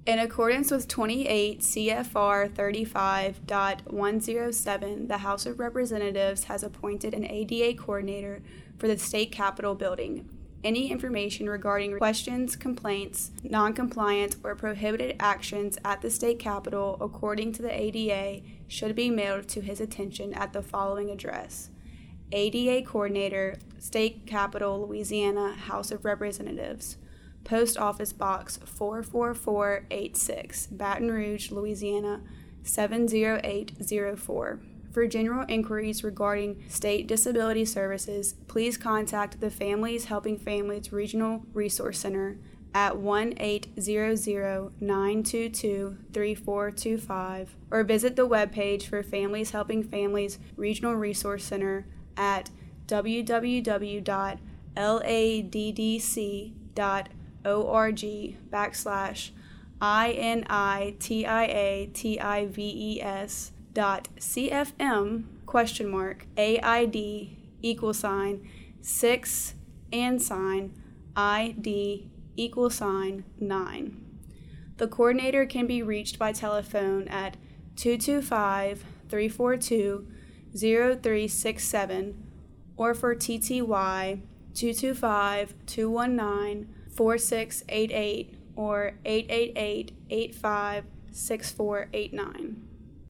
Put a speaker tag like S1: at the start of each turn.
S1: In accordance with 28 CFR 35.107, the House of Representatives has appointed an ADA coordinator for the State Capitol building. Any information regarding questions, complaints, noncompliance, or prohibited actions at the State Capitol according to the ADA should be mailed to his attention at the following address: ADA Coordinator, State Capitol, Louisiana, House of Representatives, Post Office Box 44486, Baton Rouge, Louisiana 70804. For general inquiries regarding state disability services, please contact the Families Helping Families Regional Resource Center at 1-800-922-3425 or visit the webpage for Families Helping Families Regional Resource Center at www.LADDC.org/INITIA-VES.CFM?ID=ID=9. The coordinator can be reached by telephone at 225-342-0367 or for TTY 225-219-4688 or 888-85-6489.